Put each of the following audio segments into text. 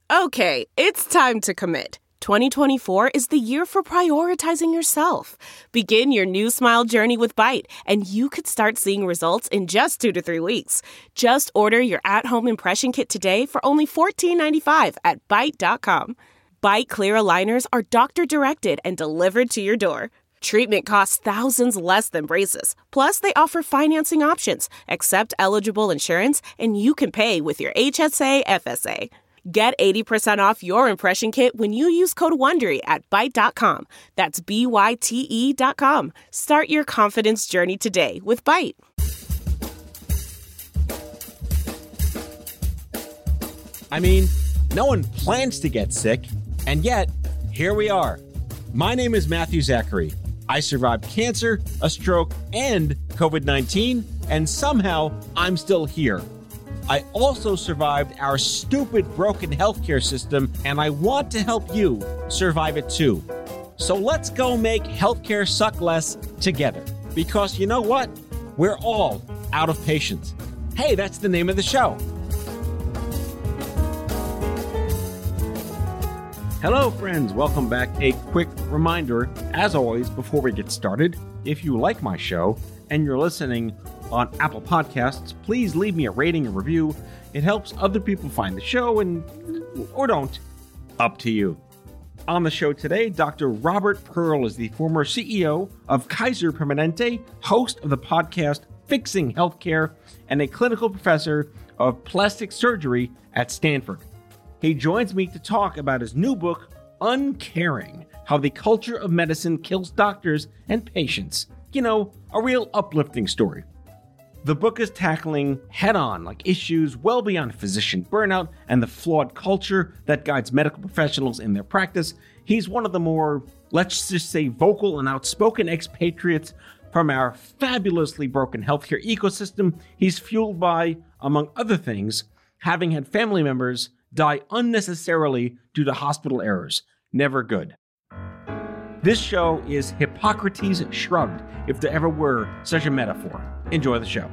Okay, it's time to commit. 2024 is the year for prioritizing yourself. Begin your new smile journey with Byte, and you could start seeing results in just 2 to 3 weeks. Just order your at-home impression kit today for only $14.95 at Byte.com. Byte Clear aligners are doctor-directed and delivered to your door. Treatment costs thousands less than braces. Plus, they offer financing options, accept eligible insurance, and you can pay with your HSA, FSA. Get 80% off your impression kit when you use code WONDERY at Byte.com. That's BYTE.com. Start your confidence journey today with Byte. I mean, no one plans to get sick, and yet, here we are. My name is Matthew Zachary. I survived cancer, a stroke, and COVID-19, and somehow I'm still here. I also survived our stupid broken healthcare system, and I want to help you survive it too. So let's go make healthcare suck less together. Because you know what? We're all out of patience. Hey, that's the name of the show. Hello, friends. Welcome back. A quick reminder, as always, before we get started, if you like my show and you're listening on Apple Podcasts, please leave me a rating and review. It helps other people find the show, or don't. Up to you. On the show today, Dr. Robert Pearl is the former CEO of Kaiser Permanente, host of the podcast Fixing Healthcare, and a clinical professor of plastic surgery at Stanford. He joins me to talk about his new book, Uncaring: How the Culture of Medicine Kills Doctors and Patients. You know, a real uplifting story. The book is tackling head-on issues well beyond physician burnout and the flawed culture that guides medical professionals in their practice. He's one of the more, let's just say, vocal and outspoken expatriates from our fabulously broken healthcare ecosystem. He's fueled by, among other things, having had family members die unnecessarily due to hospital errors. Never good. This show is Hippocrates shrugged, if there ever were such a metaphor. Enjoy the show.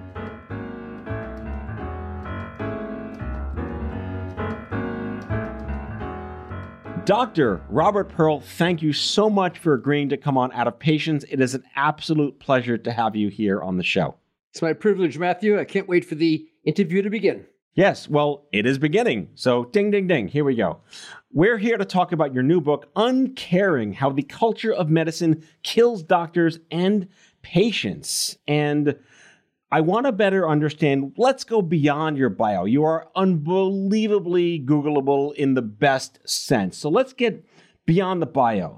Dr. Robert Pearl, thank you so much for agreeing to come on Out of Patience. It is an absolute pleasure to have you here on the show. It's my privilege, Matthew. I can't wait for the interview to begin. Yes, well, it is beginning. So ding, ding, ding. Here we go. We're here to talk about your new book, Uncaring: How the Culture of Medicine Kills Doctors and Patients. And I want to better understand, let's go beyond your bio. You are unbelievably Googleable in the best sense. So let's get beyond the bio.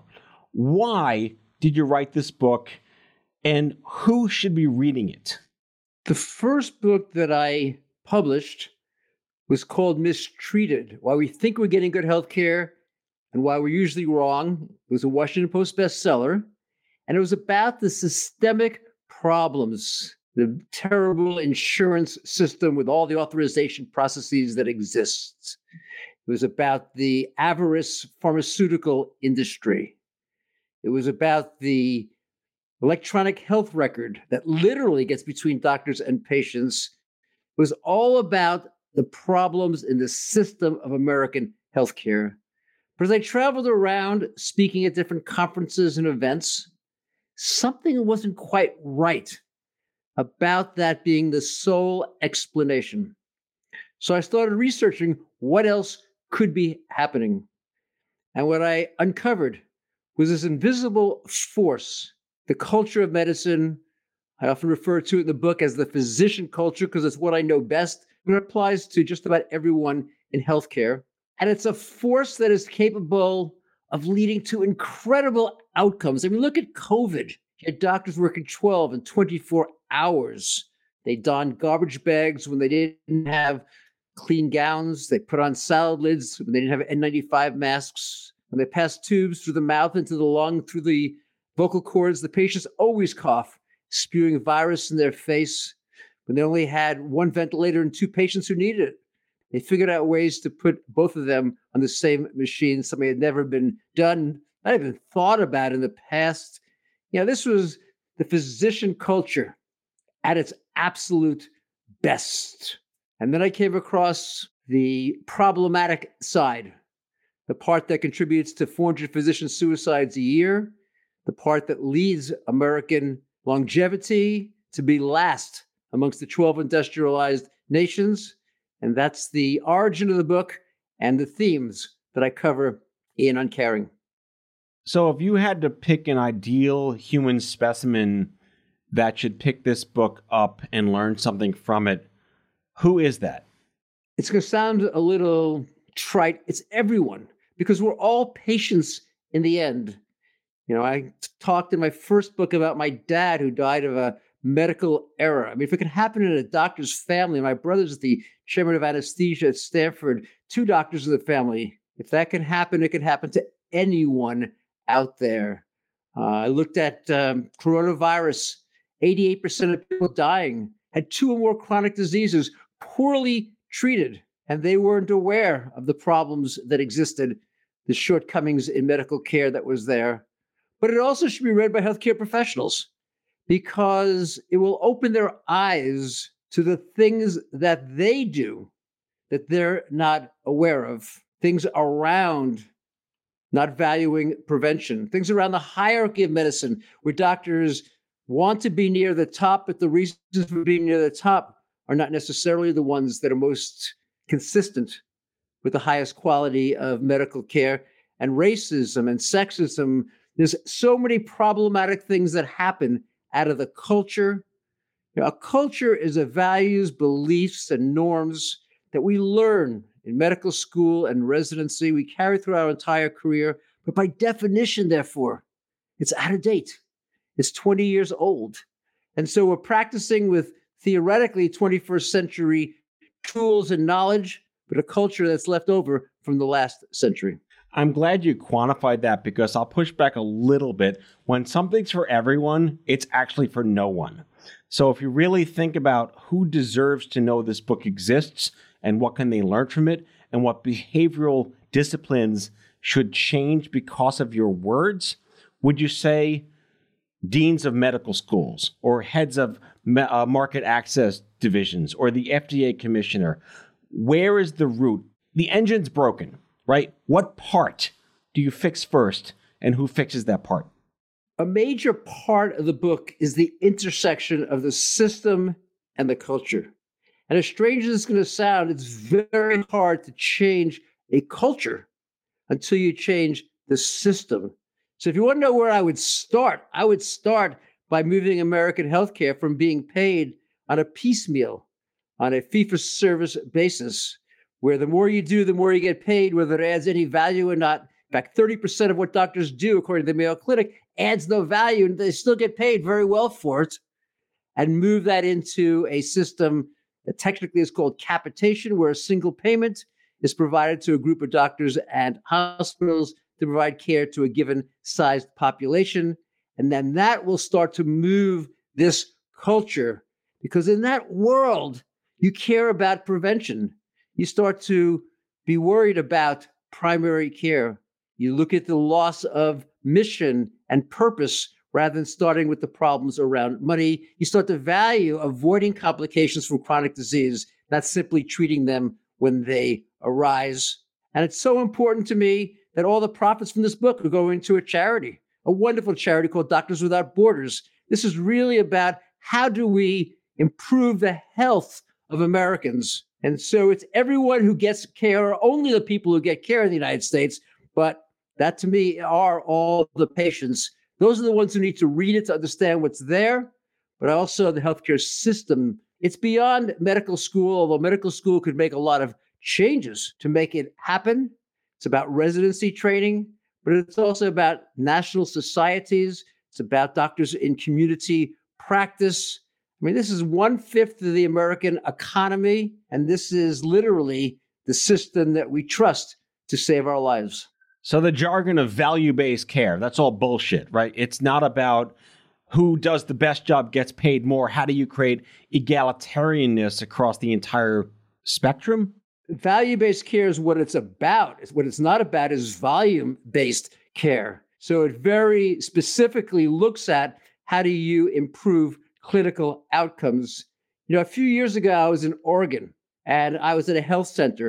Why did you write this book, and who should be reading it? The first book that I published was called Mistreated: Why We Think We're Getting Good Health Care and Why We're Usually Wrong. It was a Washington Post bestseller, and it was about the systemic problems, the terrible insurance system with all the authorization processes that exists. It was about the avarice pharmaceutical industry. It was about the electronic health record that literally gets between doctors and patients. It was all about the problems in the system of American healthcare. But as I traveled around speaking at different conferences and events, something wasn't quite right about that being the sole explanation. So I started researching what else could be happening. And what I uncovered was this invisible force, the culture of medicine. I often refer to it in the book as the physician culture because it's what I know best. It applies to just about everyone in healthcare. And it's a force that is capable of leading to incredible outcomes. I mean, look at COVID. You had doctors working 12 and 24 hours. They donned garbage bags when they didn't have clean gowns. They put on salad lids when they didn't have N95 masks. When they passed tubes through the mouth into the lung, through the vocal cords, the patients always cough, spewing virus in their face. When they only had one ventilator and 2 patients who needed it, they figured out ways to put both of them on the same machine, something had never been done, not even thought about in the past. You know, this was the physician culture at its absolute best. And then I came across the problematic side, the part that contributes to 400 physician suicides a year, the part that leads American longevity to be last amongst the 12 industrialized nations. And that's the origin of the book and the themes that I cover in Uncaring. So if you had to pick an ideal human specimen that should pick this book up and learn something from it, who is that? It's going to sound a little trite. It's everyone, because we're all patients in the end. I talked in my first book about my dad who died of a medical error. I mean, if it could happen in a doctor's family, my brother's the chairman of anesthesia at Stanford, 2 doctors in the family. If that can happen, it could happen to anyone out there. I looked at coronavirus. 88% of people dying had 2 or more chronic diseases, poorly treated, and they weren't aware of the problems that existed, the shortcomings in medical care that was there. But it also should be read by healthcare professionals because it will open their eyes to the things that they do that they're not aware of, things around not valuing prevention, things around the hierarchy of medicine where doctors want to be near the top, but the reasons for being near the top are not necessarily the ones that are most consistent with the highest quality of medical care. And racism and sexism, there's so many problematic things that happen out of the culture. A culture is a values, beliefs, and norms that we learn in medical school and residency. We carry through our entire career, but by definition, therefore, it's out of date. It's 20 years old. And so we're practicing with theoretically 21st century tools and knowledge, but a culture that's left over from the last century. I'm glad you quantified that because I'll push back a little bit. When something's for everyone, it's actually for no one. So if you really think about who deserves to know this book exists and what can they learn from it and what behavioral disciplines should change because of your words, would you say deans of medical schools or heads of market access divisions or the FDA commissioner? Where is the root? The engine's broken, right? What part do you fix first and who fixes that part? A major part of the book is the intersection of the system and the culture. And as strange as it's going to sound, it's very hard to change a culture until you change the system. So if you want to know where I would start by moving American healthcare from being paid on a piecemeal, on a fee-for-service basis, where the more you do, the more you get paid, whether it adds any value or not. In fact, 30% of what doctors do, according to the Mayo Clinic, adds no value, and they still get paid very well for it, and move that into a system that technically is called capitation, where a single payment is provided to a group of doctors and hospitals to provide care to a given sized population. And then that will start to move this culture, because in that world, you care about prevention. You start to be worried about primary care. You look at the loss of mission and purpose rather than starting with the problems around money. You start to value avoiding complications from chronic disease, not simply treating them when they arise. And it's so important to me that all the profits from this book are going to a charity, a wonderful charity called Doctors Without Borders. This is really about how do we improve the health of Americans. And so it's everyone who gets care, or only the people who get care in the United States. But that to me are all the patients. Those are the ones who need to read it to understand what's there, but also the healthcare system. It's beyond medical school, although medical school could make a lot of changes to make it happen. It's about residency training, but it's also about national societies. It's about doctors in community practice. I mean, this is 1/5 of the American economy, and this is literally the system that we trust to save our lives. So the jargon of value-based care, that's all bullshit, right? It's not about who does the best job gets paid more. How do you create egalitarianness across the entire spectrum? Value-based care is what it's about. What it's not about is volume-based care. So it very specifically looks at how do you improve clinical outcomes. A few years ago, I was in Oregon, and I was at a health center,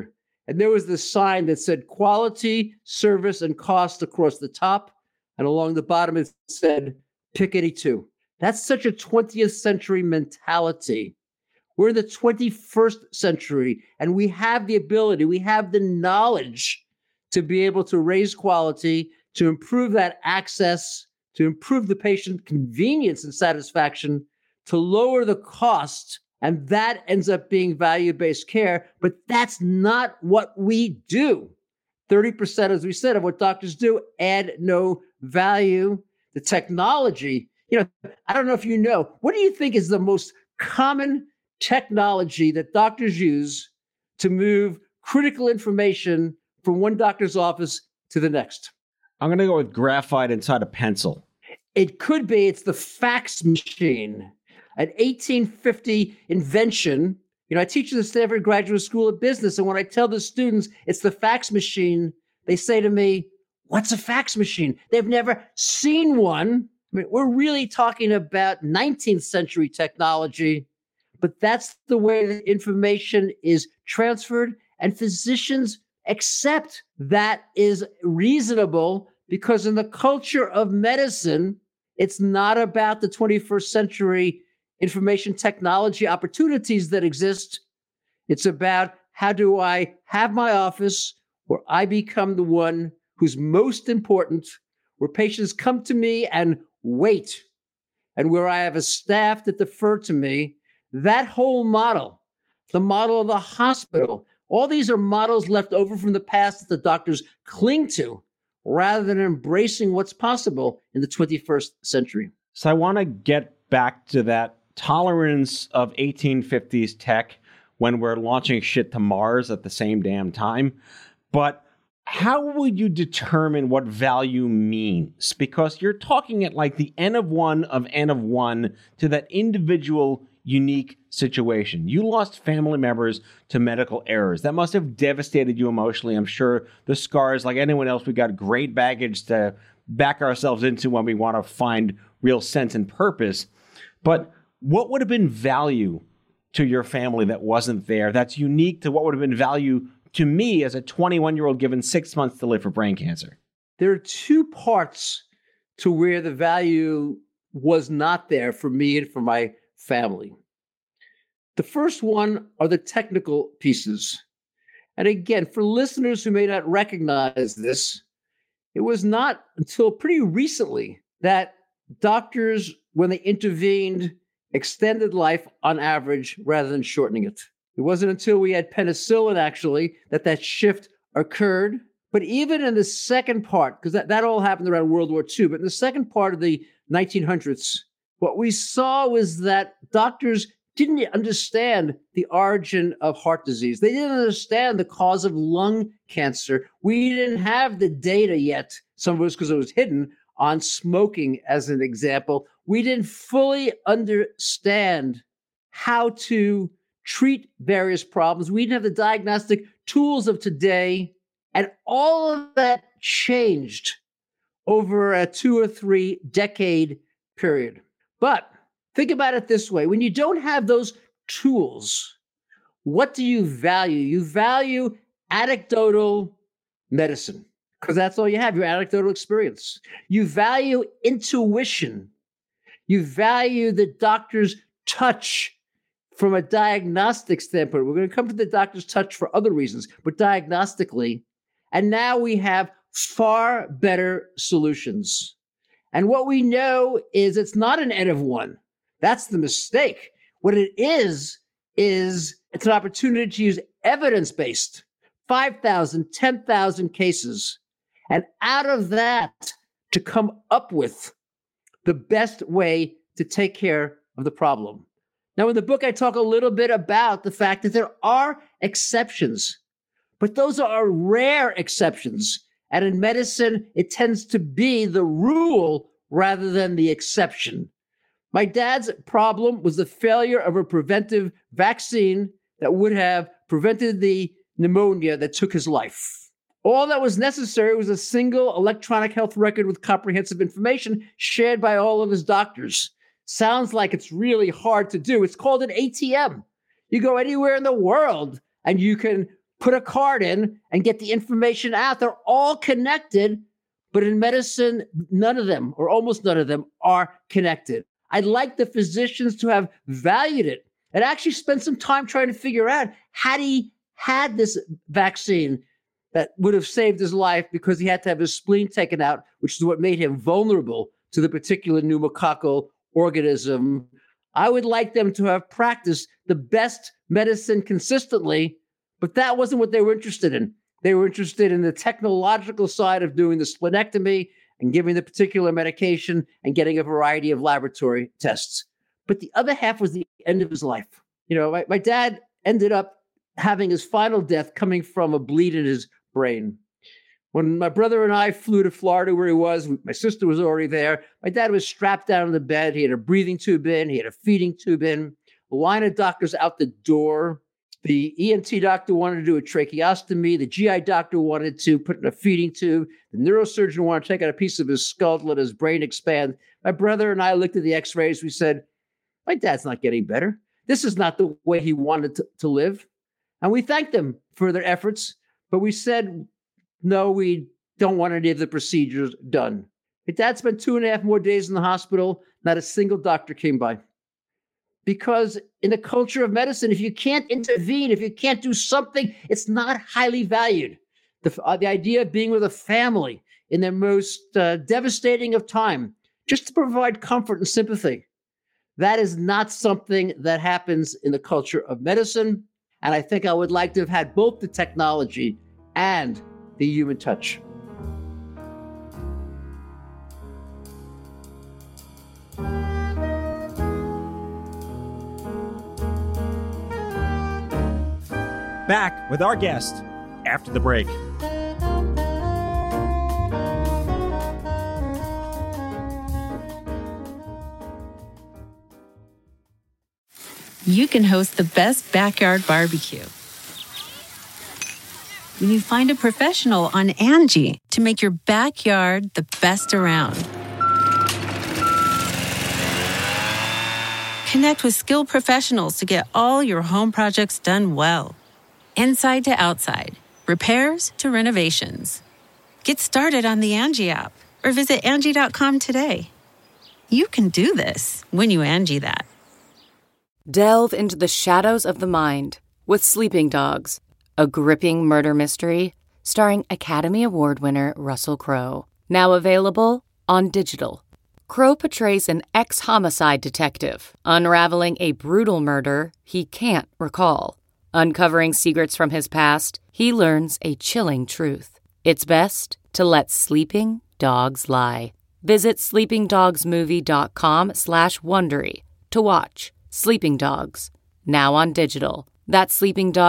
And there was this sign that said quality, service, and cost across the top. And along the bottom, it said pick any two. That's such a 20th century mentality. We're in the 21st century, and we have the ability, we have the knowledge to be able to raise quality, to improve that access, to improve the patient convenience and satisfaction, to lower the cost. And that ends up being value-based care, but that's not what we do. 30%, as we said, of what doctors do add no value. The technology, I don't know if you know, what do you think is the most common technology that doctors use to move critical information from one doctor's office to the next? I'm going to go with graphite inside a pencil. It could be. It's the fax machine, an 1850 invention. I teach at the Stanford Graduate School of Business, and when I tell the students it's the fax machine, they say to me, "What's a fax machine?" They've never seen one. We're really talking about 19th century technology, but that's the way the information is transferred, and physicians accept that is reasonable because in the culture of medicine, it's not about the 21st century information technology opportunities that exist. It's about how do I have my office where I become the one who's most important, where patients come to me and wait, and where I have a staff that defer to me. That whole model, the model of the hospital, all these are models left over from the past that the doctors cling to rather than embracing what's possible in the 21st century. So I want to get back to that tolerance of 1850s tech when we're launching shit to Mars at the same damn time. But how would you determine what value means? Because you're talking at like the N of one to that individual unique situation. You lost family members to medical errors. That must have devastated you emotionally. I'm sure the scars, like anyone else, we got great baggage to back ourselves into when we want to find real sense and purpose. But what would have been value to your family that wasn't there? That's unique to what would have been value to me as a 21-year-old given 6 months to live for brain cancer. There are two parts to where the value was not there for me and for my family. The first one are the technical pieces. And again, for listeners who may not recognize this, it was not until pretty recently that doctors, when they intervened, extended life on average rather than shortening it. It wasn't until we had penicillin, actually, that shift occurred. But even in the second part, because that all happened around World War II, but in the second part of the 1900s, what we saw was that doctors didn't understand the origin of heart disease. They didn't understand the cause of lung cancer. We didn't have the data yet, some of us because it was hidden, on smoking as an example. We didn't fully understand how to treat various problems. We didn't have the diagnostic tools of today. And all of that changed over a 2 or 3 decade period. But think about it this way. When you don't have those tools, what do you value? You value anecdotal medicine because that's all you have, your anecdotal experience. You value intuition. You value the doctor's touch from a diagnostic standpoint. We're going to come to the doctor's touch for other reasons, but diagnostically. And now we have far better solutions. And what we know is it's not an N of 1. That's the mistake. What it is it's an opportunity to use evidence-based 5,000, 10,000 cases. And out of that, to come up with the best way to take care of the problem. Now, in the book, I talk a little bit about the fact that there are exceptions, but those are rare exceptions. And in medicine, it tends to be the rule rather than the exception. My dad's problem was the failure of a preventive vaccine that would have prevented the pneumonia that took his life. All that was necessary was a single electronic health record with comprehensive information shared by all of his doctors. Sounds like it's really hard to do. It's called an ATM. You go anywhere in the world and you can put a card in and get the information out. They're all connected, but in medicine, none of them, or almost none of them, are connected. I'd like the physicians to have valued it and actually spent some time trying to figure out, had he had this vaccine that would have saved his life because he had to have his spleen taken out, which is what made him vulnerable to the particular pneumococcal organism. I would like them to have practiced the best medicine consistently, but that wasn't what they were interested in. They were interested in the technological side of doing the splenectomy and giving the particular medication and getting a variety of laboratory tests. But the other half was the end of his life. My dad ended up having his final death coming from a bleed in his brain. When my brother and I flew to Florida where he was, my sister was already there. My dad was strapped down on the bed. He had a breathing tube in. He had a feeding tube in. A line of doctors out the door. The ENT doctor wanted to do a tracheostomy. The GI doctor wanted to put in a feeding tube. The neurosurgeon wanted to take out a piece of his skull to let his brain expand. My brother and I looked at the x-rays. We said, my dad's not getting better. This is not the way he wanted to live. And we thanked them for their efforts, but we said, no, we don't want any of the procedures done. My dad spent 2.5 more days in the hospital. Not a single doctor came by. Because in the culture of medicine, if you can't intervene, if you can't do something, it's not highly valued. The idea of being with a family in their most devastating of time, just to provide comfort and sympathy, that is not something that happens in the culture of medicine. And I think I would like to have had both the technology and the human touch. Back with our guest after the break. You can host the best backyard barbecue when you find a professional on Angie to make your backyard the best around. Connect with skilled professionals to get all your home projects done well. Inside to outside, repairs to renovations. Get started on the Angie app or visit Angie.com today. You can do this when you Angie that. Delve into the shadows of the mind with Sleeping Dogs, a gripping murder mystery starring Academy Award winner Russell Crowe. Now available on digital. Crowe portrays an ex-homicide detective unraveling a brutal murder he can't recall. Uncovering secrets from his past, he learns a chilling truth. It's best to let sleeping dogs lie. Visit sleepingdogsmovie.com/Wondery to watch Sleeping Dogs, now on digital. That's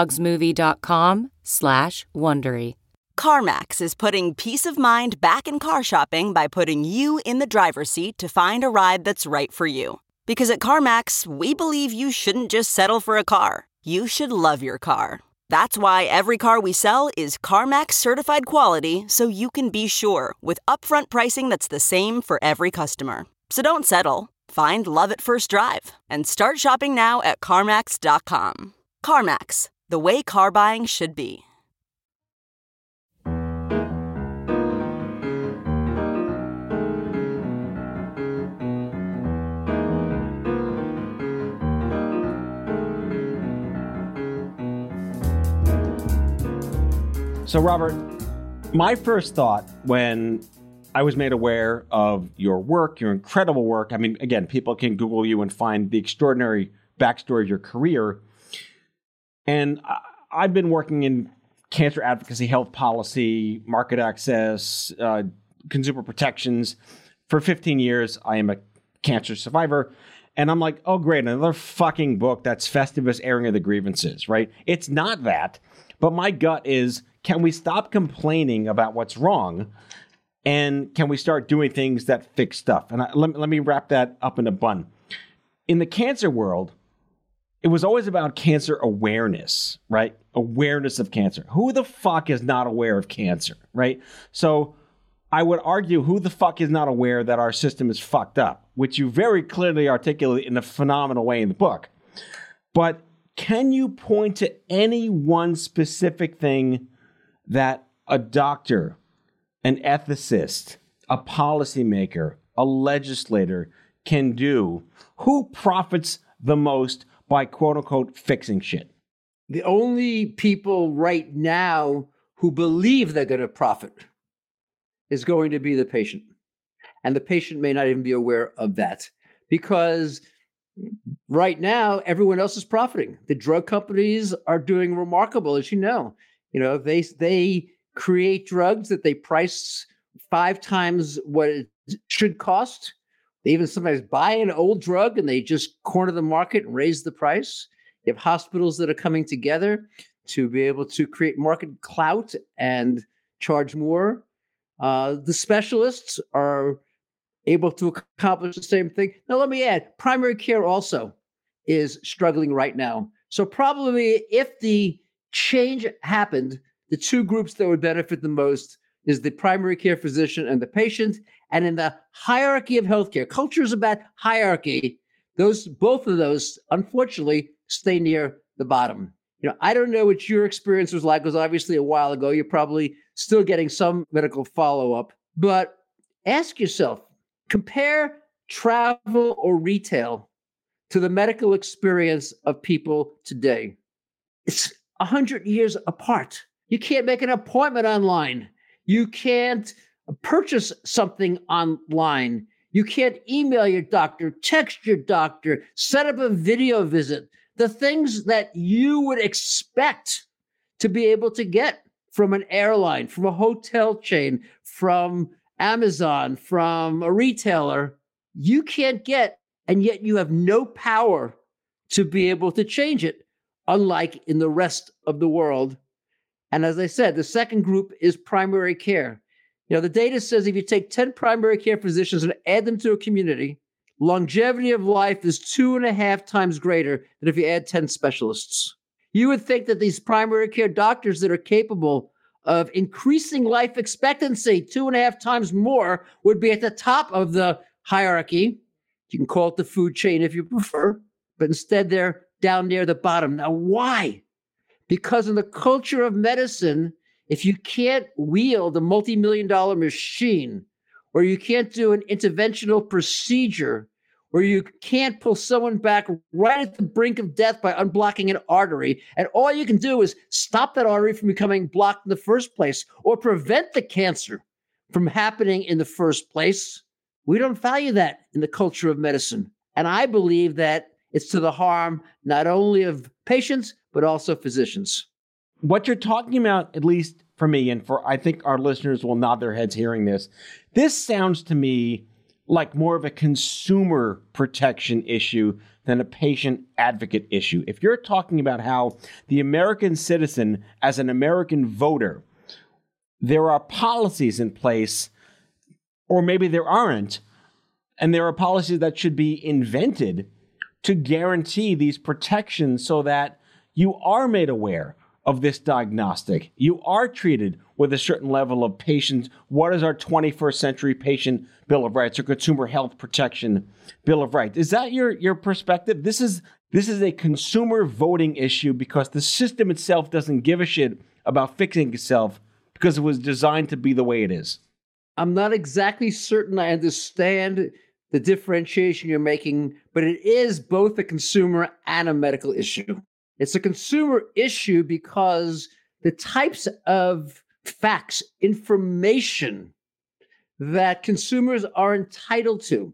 sleepingdogsmovie.com/Wondery. CarMax is putting peace of mind back in car shopping by putting you in the driver's seat to find a ride that's right for you. Because at CarMax, we believe you shouldn't just settle for a car. You should love your car. That's why every car we sell is CarMax certified quality, so you can be sure with upfront pricing that's the same for every customer. So don't settle. Find love at first drive and start shopping now at CarMax.com. CarMax, the way car buying should be. So, Robert, my first thought when I was made aware of your work, your incredible work, I mean, again, people can Google you and find the extraordinary backstory of your career. And I've been working in cancer advocacy, health policy, market access, consumer protections for 15 years. I am a cancer survivor. And I'm like, oh, great, another fucking book that's Festivus airing of the grievances, right? It's not that. But my gut is, can we stop complaining about what's wrong? And can we start doing things that fix stuff? And let me wrap that up in a bun. In the cancer world, it was always about cancer awareness, right? Awareness of cancer. Who the fuck is not aware of cancer, right? So I would argue, who the fuck is not aware that our system is fucked up, which you very clearly articulate in a phenomenal way in the book. But Can you point to any one specific thing that a doctor, an ethicist, a policymaker, a legislator can do? Who profits the most by quote unquote fixing shit? The only people right now who believe they're going to profit is going to be the patient. And the patient may not even be aware of that, because right now everyone else is profiting. The drug companies are doing remarkable, as you know. They create drugs that they price 5 times what it should cost. They even sometimes buy an old drug and they just corner the market and raise the price. You have hospitals that are coming together to be able to create market clout and charge more. The specialists are able to accomplish the same thing. Now, let me add, primary care also is struggling right now. So probably if the change happened, the two groups that would benefit the most is the primary care physician and the patient. And in the hierarchy of healthcare, culture is about hierarchy. Both of those, unfortunately, stay near the bottom. I don't know what your experience was like. It was obviously a while ago. You're probably still getting some medical follow-up. But ask yourself, compare travel or retail to the medical experience of people today. It's 100 years apart. You can't make an appointment online. You can't purchase something online. You can't email your doctor, text your doctor, set up a video visit. The things that you would expect to be able to get from an airline, from a hotel chain, from Amazon, from a retailer, you can't get, and yet you have no power to be able to change it, unlike in the rest of the world. And as I said, the second group is primary care. The data says if you take 10 primary care physicians and add them to a community, longevity of life is 2.5 times greater than if you add 10 specialists. You would think that these primary care doctors that are capable of increasing life expectancy 2.5 times more would be at the top of the hierarchy. You can call it the food chain if you prefer, but instead they're down near the bottom. Now, why? Because in the culture of medicine, if you can't wield a multi-million-dollar machine, or you can't do an interventional procedure, or you can't pull someone back right at the brink of death by unblocking an artery, and all you can do is stop that artery from becoming blocked in the first place, or prevent the cancer from happening in the first place, we don't value that in the culture of medicine. And I believe that it's to the harm not only of patients, but also physicians. What you're talking about, at least for me, and for I think our listeners will nod their heads hearing this sounds to me like more of a consumer protection issue than a patient advocate issue. If you're talking about how the American citizen, as an American voter, there are policies in place, or maybe there aren't, and there are policies that should be invented to guarantee these protections so that you are made aware of this diagnostic. You are treated with a certain level of patient. What is our 21st century patient Bill of Rights or Consumer Health Protection Bill of Rights? Is that your perspective? This is a consumer voting issue because the system itself doesn't give a shit about fixing itself because it was designed to be the way it is. I'm not exactly certain I understand the differentiation you're making, but it is both a consumer and a medical issue. It's a consumer issue because the types of facts, information that consumers are entitled to.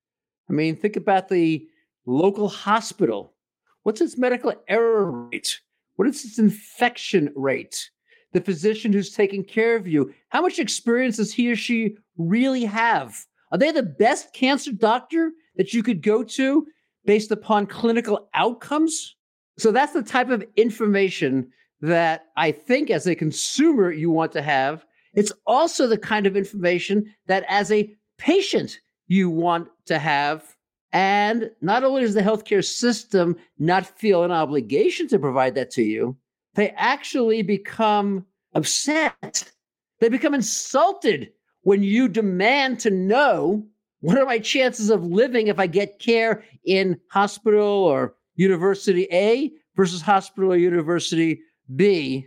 I mean, think about the local hospital. What's its medical error rate? What is its infection rate? The physician who's taking care of you, how much experience does he or she really have? Are they the best cancer doctor that you could go to based upon clinical outcomes? So that's the type of information that I think as a consumer you want to have. It's also the kind of information that as a patient you want to have. And not only does the healthcare system not feel an obligation to provide that to you, they actually become upset. They become insulted when you demand to know, what are my chances of living if I get care in hospital or University A versus hospital or university B.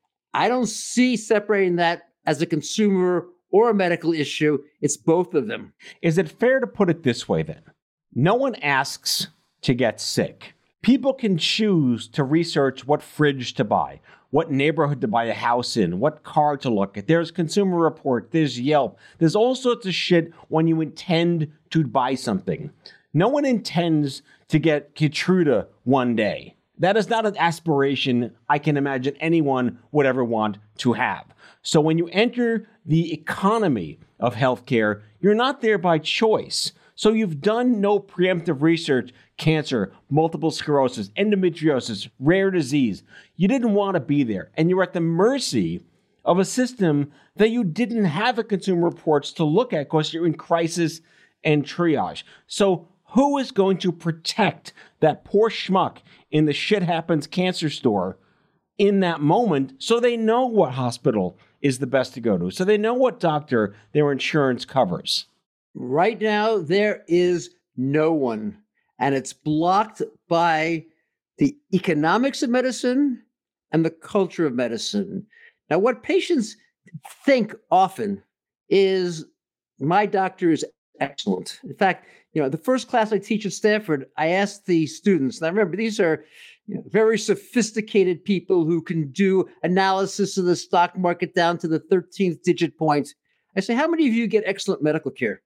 I don't see separating that as a consumer or a medical issue. It's both of them. Is it fair to put it this way then? No one asks to get sick. People can choose to research what fridge to buy, what neighborhood to buy a house in, what car to look at. There's Consumer Report, there's Yelp. There's all sorts of shit when you intend to buy something. No one intends to get Keytruda one day. That is not an aspiration I can imagine anyone would ever want to have. So when you enter the economy of healthcare, you're not there by choice. So you've done no preemptive research, cancer, multiple sclerosis, endometriosis, rare disease. You didn't want to be there. And you're at the mercy of a system that you didn't have a Consumer Reports to look at because you're in crisis and triage. So who is going to protect that poor schmuck in the shit happens cancer store in that moment so they know what hospital is the best to go to, so they know what doctor their insurance covers? Right now, there is no one, and it's blocked by the economics of medicine and the culture of medicine. Now, what patients think often is, my doctor is excellent. In fact, the first class I teach at Stanford, I asked the students, and I remember these are very sophisticated people who can do analysis of the stock market down to the 13th digit point. I say, how many of you get excellent medical care?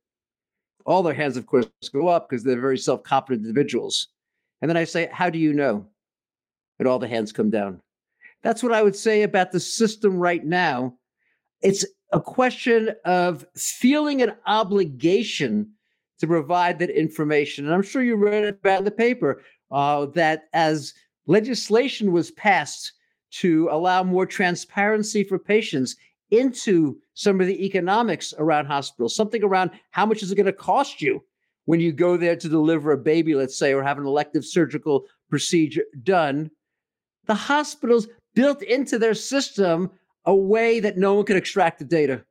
All their hands, of course, go up because they're very self-confident individuals. And then I say, how do you know? And all the hands come down. That's what I would say about the system right now. It's a question of feeling an obligation to provide that information. And I'm sure you read about in the paper that as legislation was passed to allow more transparency for patients into some of the economics around hospitals, something around how much is it going to cost you when you go there to deliver a baby, let's say, or have an elective surgical procedure done. The hospitals built into their system a way that no one could extract the data.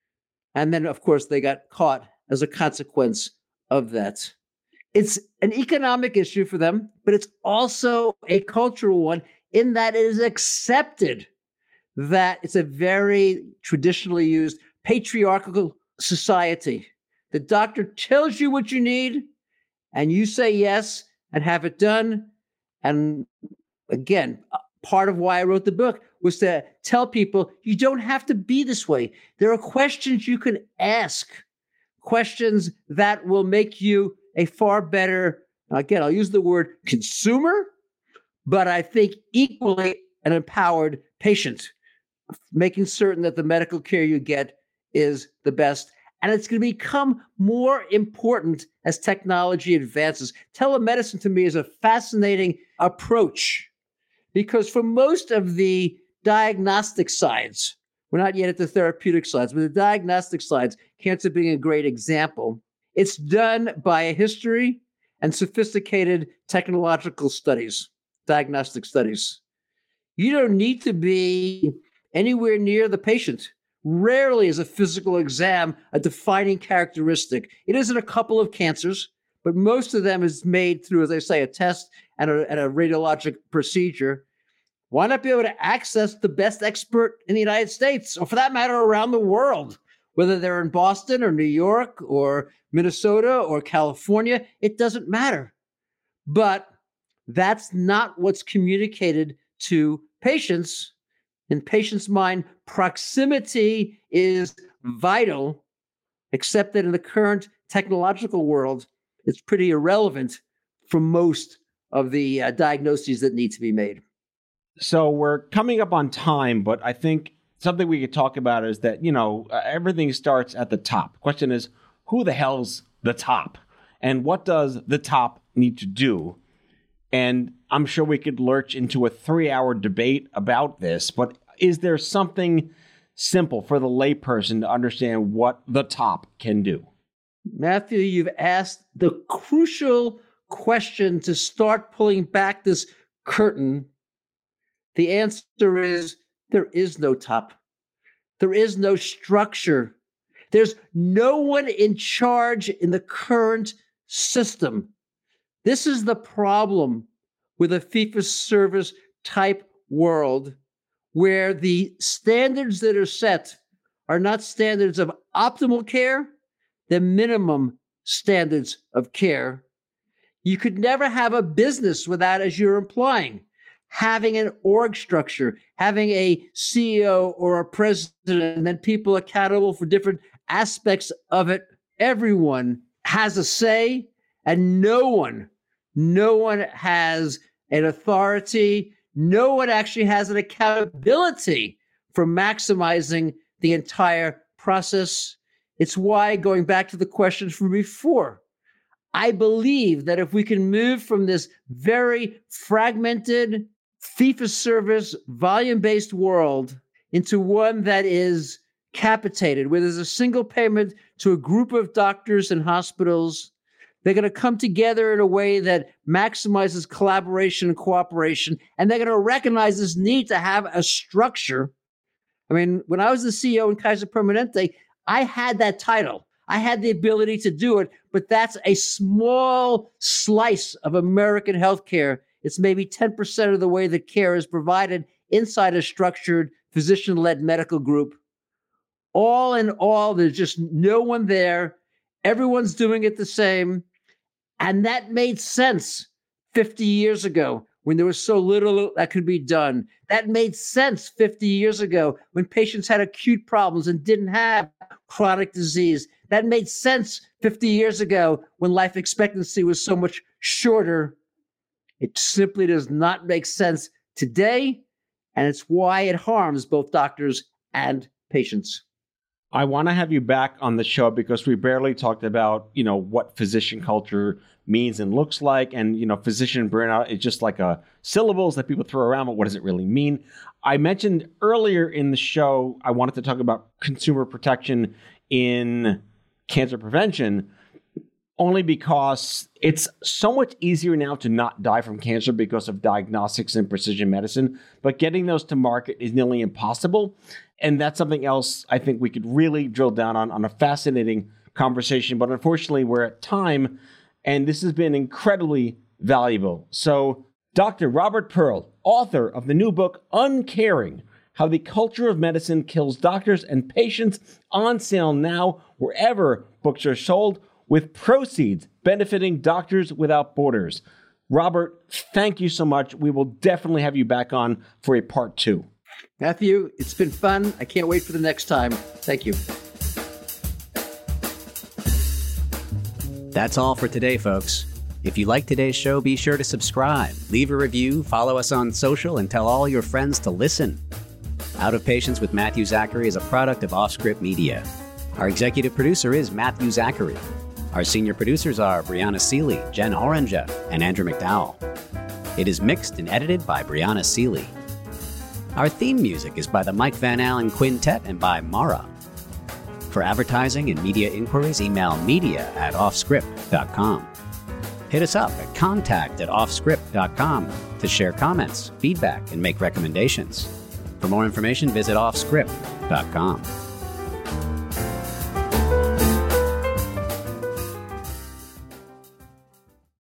And then, of course, they got caught as a consequence of that. It's an economic issue for them, but it's also a cultural one in that it is accepted that it's a very traditionally used patriarchal society. The doctor tells you what you need, and you say yes and have it done. And again, part of why I wrote the book was to tell people you don't have to be this way. There are questions you can ask, questions that will make you a far better, again, I'll use the word consumer, but I think equally an empowered patient, making certain that the medical care you get is the best. And it's going to become more important as technology advances. Telemedicine to me is a fascinating approach because for most of the diagnostic sides, we're not yet at the therapeutic sides, but the diagnostic sides, cancer being a great example, it's done by a history and sophisticated technological studies, diagnostic studies. You don't need to be anywhere near the patient. Rarely is a physical exam a defining characteristic. It is in a couple of cancers, but most of them is made through, as I say, a test and a radiologic procedure. Why not be able to access the best expert in the United States, or for that matter, around the world, whether they're in Boston or New York or Minnesota or California? It doesn't matter. But that's not what's communicated to patients. In patients' mind, proximity is vital, except that in the current technological world, it's pretty irrelevant for most of the diagnoses that need to be made. So we're coming up on time, but I think something we could talk about is that, everything starts at the top. Question is, who the hell's the top? And what does the top need to do? And I'm sure we could lurch into a 3-hour debate about this, but is there something simple for the layperson to understand what the top can do? Matthew, you've asked the crucial question to start pulling back this curtain. The answer is there is no top. There is no structure. There's no one in charge in the current system. This is the problem. with a fee-for-service type world where the standards that are set are not standards of optimal care, they're minimum standards of care. You could never have a business without, as you're implying, having an org structure, having a CEO or a president, and then people accountable for different aspects of it. Everyone has a say, and no one has an authority. No one actually has an accountability for maximizing the entire process. It's why, going back to the questions from before, I believe that if we can move from this very fragmented, fee-for-service, volume-based world into one that is capitated, where there's a single payment to a group of doctors and hospitals, they're going to come together in a way that maximizes collaboration and cooperation, and they're going to recognize this need to have a structure. I mean, when I was the CEO in Kaiser Permanente, I had that title. I had the ability to do it, but that's a small slice of American healthcare. It's maybe 10% of the way that care is provided inside a structured physician-led medical group. All in all, there's just no one there. Everyone's doing it the same. And that made sense 50 years ago when there was so little that could be done. That made sense 50 years ago when patients had acute problems and didn't have chronic disease. That made sense 50 years ago when life expectancy was so much shorter. It simply does not make sense today, and it's why it harms both doctors and patients. I want to have you back on the show because we barely talked about, what physician culture means and looks like. And, physician burnout is just like a syllables that people throw around, but what does it really mean? I mentioned earlier in the show, I wanted to talk about consumer protection in cancer prevention, only because it's so much easier now to not die from cancer because of diagnostics and precision medicine, but getting those to market is nearly impossible. And that's something else I think we could really drill down on a fascinating conversation. But unfortunately, we're at time, and this has been incredibly valuable. So Dr. Robert Pearl, author of the new book, Uncaring, How the Culture of Medicine Kills Doctors and Patients, on sale now wherever books are sold, with proceeds benefiting Doctors Without Borders. Robert, thank you so much. We will definitely have you back on for a part 2. Matthew, it's been fun. I can't wait for the next time. Thank you. That's all for today, folks. If you like today's show, be sure to subscribe, leave a review, follow us on social, and tell all your friends to listen. Out of Patience with Matthew Zachary is a product of Offscript Media. Our executive producer is Matthew Zachary. Our senior producers are Brianna Seeley, Jen Oranger, and Andrew McDowell. It is mixed and edited by Brianna Seeley. Our theme music is by the Mike Van Allen Quintet and by Mara. For advertising and media inquiries, email media@offscript.com. Hit us up at contact@offscript.com to share comments, feedback, and make recommendations. For more information, visit offscript.com.